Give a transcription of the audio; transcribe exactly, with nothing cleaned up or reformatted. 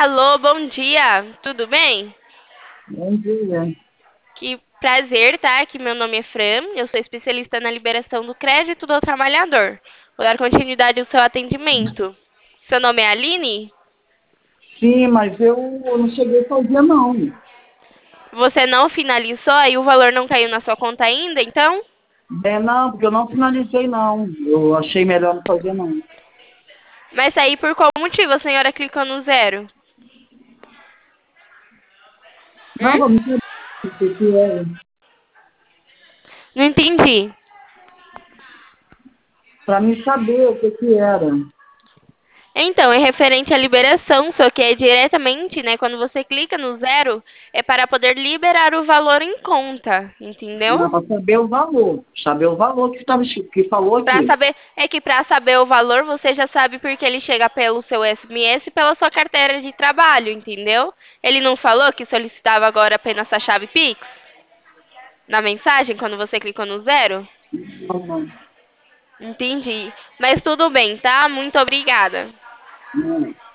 Alô, bom dia, tudo bem? Bom dia. Que prazer, tá? Que meu nome é Fran, eu sou especialista na liberação do crédito do trabalhador. Vou dar continuidade ao seu atendimento. Seu nome é Aline? Sim, mas eu não cheguei a fazer, não. Você não finalizou e o valor não caiu na sua conta ainda, então? É, não, porque eu não finalizei, não. Eu achei melhor não fazer, não. Mas aí por qual motivo a senhora clicou no zero? Não, Hum? vamos saber o que que era. Não entendi. Para mim saber o que que era. Então, é referente à liberação, só que é diretamente, né? Quando você clica no zero, é para poder liberar o valor em conta, entendeu? Não, para saber o valor. Saber o valor que, tava, que falou Para aqui. saber, é que para saber o valor, você já sabe porque ele chega pelo seu S M S e pela sua carteira de trabalho, entendeu? Ele não falou que solicitava agora apenas a chave Pix na mensagem quando você clicou no zero? Não, não. Entendi. Mas tudo bem, tá? Muito obrigada. Não.